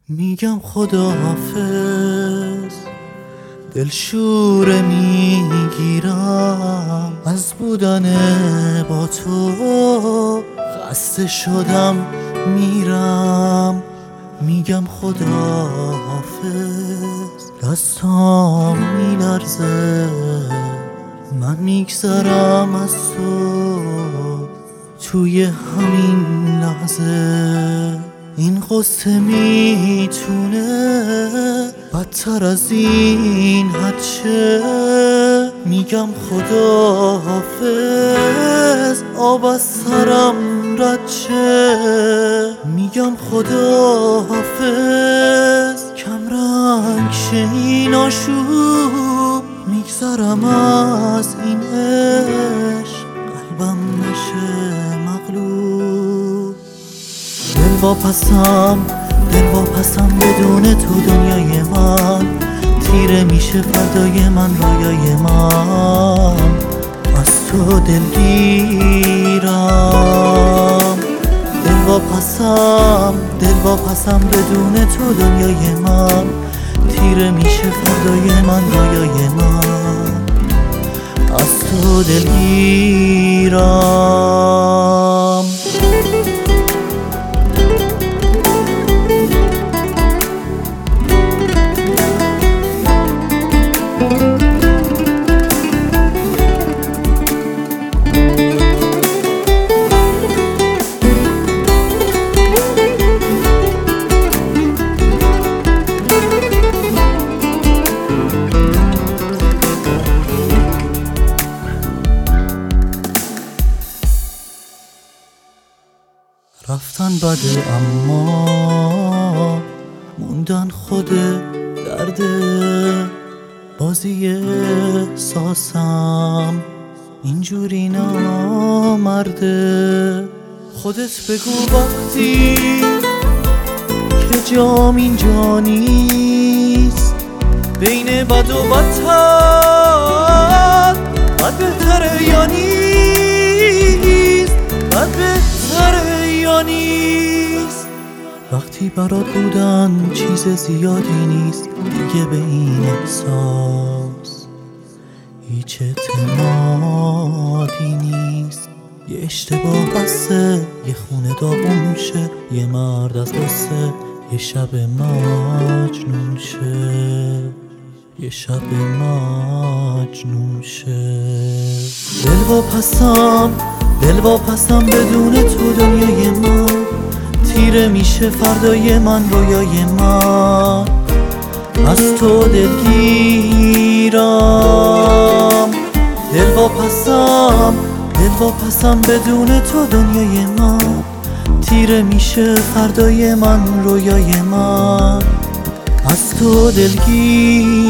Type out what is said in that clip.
میگم خداحافظ، دلشوره میگیرم از بودن با تو، خسته شدم میرم. میگم خداحافظ، دستام میلرزه، من میگذرم از تو توی همین لحظه. این قصه میتونه بدتر از این حدشه. میگم خداحافظ، آب از سرم رد شه. میگم خداحافظ، کم رنگ شه این آشوب. میگذرم از این عشق، قلبم نشه مغلوب. دل واپسم بدون تو دنیای من تیره میشه، فردای من رویای من از تو دلگیرم. دل واپسم بدون تو دنیای من تیره میشه، فردای من رویای من از تو دلگیرم. رفتن بده اما موندن خود درده. بازی احساسم اینجوری نامرده. خودت بگو وقتی که جام اینجا نیست، بین بد و بدتر بد بهتره یا نیست؟ بد بهتره یا نیست؟ وقتی برات بودن چیز زیادی نیست دیگه، به این احساس هیچ اعتمادی نیست. یه اشتباه بسته، یه خونه داغون شه، یه مرد از قصه یه شب مجنون شه، یه شب مجنون شه. دل واپسم بدون تو دنیای من تیره میشه، فردای من رویای من از تو دلگیرم. دل واپسم بدون تو دنیای من تیره میشه، فردای من رویای من از تو دلگیرم.